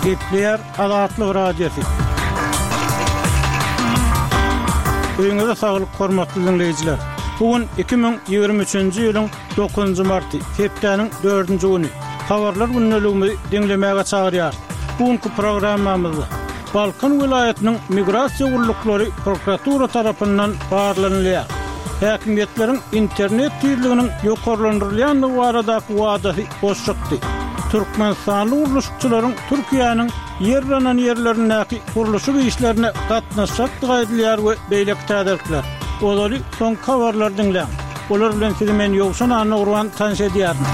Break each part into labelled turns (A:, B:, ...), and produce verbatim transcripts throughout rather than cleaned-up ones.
A: Gepler Azatlyk Radiosu. Öňüňizde saglyk, hormatly dinleyijiler. Bugün iki bin ýygrimi üçünji ýylyň dokuzunjy marty, septembryň dördünji güni. Habarlar günnäligini dinlemäge çagyrýar. Bugünkü programmamyzda Balkan vilayatynyň migrasiýa guruluklary prokuratura tarapyndan barlanýar. Häkimetleriň internet tyrliginiň ýokarlandyrylýanlygy baradaky wadaty boş çykdy. Türkmenistanly urluşçylaryň Türkiýanyň ýerlenen ýerlerindäki gurulşy işlerine gatnaşmakdygy edilýär we beýlek täderler. Olary soň habarlar dinleň. Olar bilen sizi men ýogşan anyny urwan tanış edýärmi?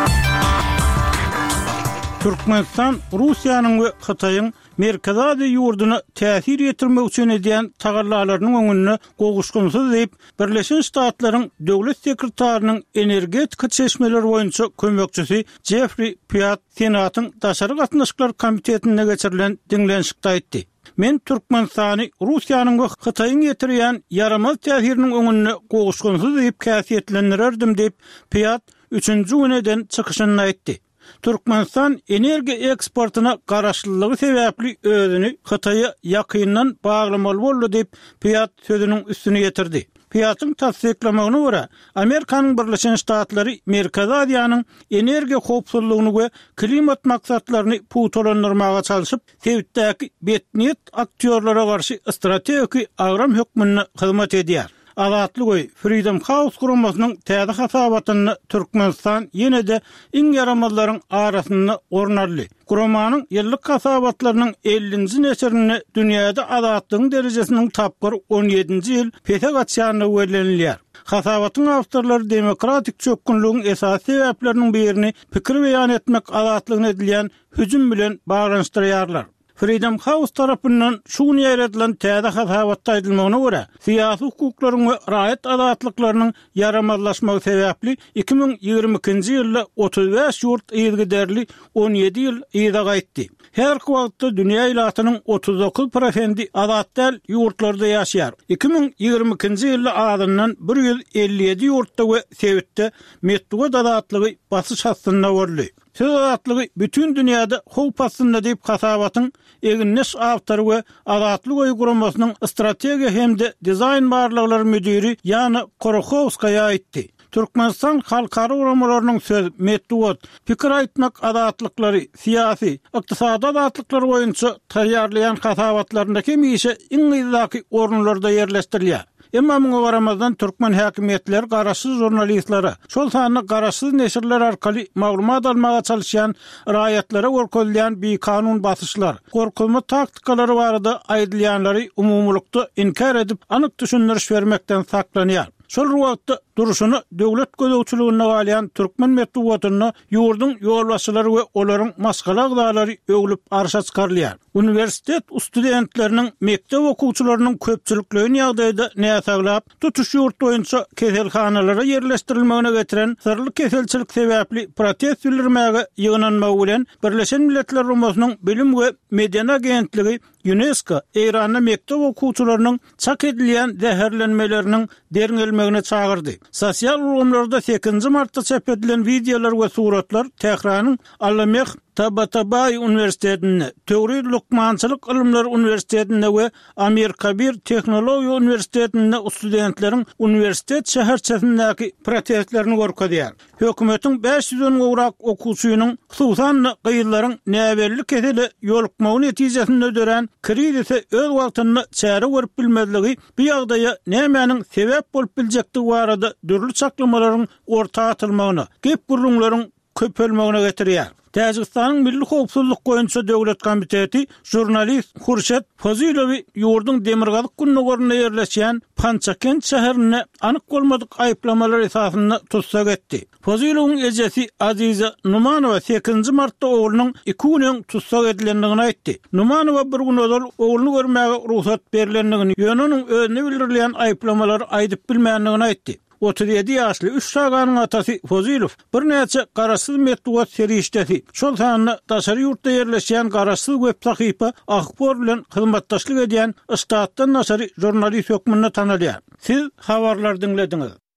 A: Türkmenistan Russiýanyň we Hytaýyň Merkezi ýurduny täsir ýetirmek üçin edýän tagarlalarynyň öňüne goguşgunsyz diýip Birleşen Ştatlaryň döwlet sekretarinyň energetika çeşmeleri boýunça kömekçisi Jeffrey Piat Senatyň daşary gatnaşyklar komitetine geçirilen diňlenşikde aýtdy. Men Türkmenistany Russiýanyň we Hytaýyň ýetirýän yaramaz täsiriniň öňüne goguşgunsyz diýip käsiýetlendirerdim diýip Piat üçünji güneden çykyşyny aýtdy. Türkmenistan energiýa eksportyna garaşlylygy sebäpli özüni Hytaýa ýakyndan baglamaly boldy diýip Piat sözüniň üstüne ýetirdi. Piatyň tasdiklamagyna görä, Amerikanyň Birleşen Ştatlary Merkezi Aziýanyň energiýa howpsuzlygyny we klimat maksatlaryny putolandyrmaga çalyşyp, Sewitdäki betniyet aktýorlara garşy strategik agram hökmüne hyzmat edýär. Azatlyk we Freedom House guramasynyň täze hasabatyny Türkmenistan ýene-de iň yaramazlaryň arasynda ornarly. Guramanyň ýyllyk hasabatlarynyň ellinji neçerini dünýäde azatlygyň derejesiniň tapgyr on ýedinji ýyl pete gatşanyny werenilýär. Hasabatyň awtorlary demokratik çökünlüğün esas sebäpleriniň birini pikir beýan etmek azatlygyna edilýän hüjüm bilen baglanyşdyrýarlar. Freedom House tarapyndan şu gün ýeredilen täze hasabatda aýdylmagyna görä, syýasy hukuklaryň we raýat azatlyklarynyň yaramazlaşmagy sebäpli iki bin ýygrimi ikinji ýylda otuz beş ýurt ýergiderli on ýedi ýyl ýyda gaýtdy. Her wagtda dünýä ýylatynyň otuz dokuz prosenti azatlyk ýurtlarda ýaşaýar. iki bin ýygrimi ikinji ýylda adamdan bir ýüz elli ýedi ýurtda we Sewitde metduga azatlygy basyş hastynda görüldü. Söz azatlygy bütün dünýäde howp astynda diýip hasabatyň eginneş awtory we azatlyk oýguramasynyň strategiýa hemde dizayn barlyklary müdiri Yana Korokowskaýa aýtdy. Türkmenistan halkara uramalarynyň söz, metod, pikir aýtmak azatlyklary, syýasy, ykdysady azatlyklary boýunça taýýarlayan hasabatlaryndaki mişe iň ýyzaki ornlarda ýerleşdirilýär. Emma muňa garamazdan Türkmen häkimetleri garaşsyz jurnalistlara, şol sany garaşsyz neşirler arkaly maglumat almaga çalyşýan raýatlara gorkozlayan bir kanun basyşlar, gorkulma taktikalary barada aýdylýanlary umumlukda inkar edip anyk düşündiriş bermekden saklanýar. Şol wagtda duruşuny döwlet gözegçiligine galyan Türkmen metbuatyny ýurdun ýolbaşçylary we olaryň maskala agdalary öwlüp arşa çykarlýar. Universitet studentleriniň mektep okuwçylarynyň köpçülikligini ýagdaýda näsaglap, tutuş ýurt boýunça keselhanalara ýerleşdirilmegine getiren sırly keselçilik sebäpli protest bildirmäge ýygnanmagy bilen Birleşen Milletler Guramasynyň bilim we median agentligi UNESCO Eýranda mektep okuwçylarynyň çak edilýän zäherlenmeleriniň derňelmegine çagyrdy. Sosial uramlarda sekinji martda çap edilen videolar we suratlar Tehranyň Allameх Tabatabai Üniversitetinde, Töwri Lukmançylyk Ilmler Üniversitetinde we Amerika bir Teknologiýa Üniversitetinde studentleriň üniversitet şäherçesindäki protestlerini gorkadýar. Hökümetiň beş ýüzden gowrak okuwçynyň hususan gyýyllaryň näberlik keseli ýolukmagy netijesinde dören krizise öz wagtyny çäre görüp bilmezligi bu ýagdaýa nämenin sebäp bolup biljekdigi barada dürli çaklamalaryň ortaga atylmagyna, gep gurulmaryň köpelmegine getirýär. Täjikistanyň Milli Howpsuzlyk boýunça döwlet komiteti jurnalist Hurşet Fazilowy ýurdun Demirgazyk gününe ýerleşýän Pançakent şäherine anyk bolmadyk aýplamalar esasynda tutsak etdi. Fazilowyň ejesi Aziza Numanowa sekinji martda oğlunyň iki günen tutsak edilendigini aýtdy. Numanowa bir gün özel oğluny görmäge ruhsat berilendigini, ýönenin özüne bildirilýän aýplamalar aýdyp bilmändigini aýtdy. otuz ýedi ýaşly üç şaganyň atasy Fozilov bir näçe garaşsyz metduat serişdesi. Şol sanyny daşary ýurtda ýerleşýän garaşsyz web sahypa ahbar bilen hyzmatdaşlyk edýän Ştatdan naşary jurnalist hökmünde tanalýar. Siz habarlar dinlediňiz.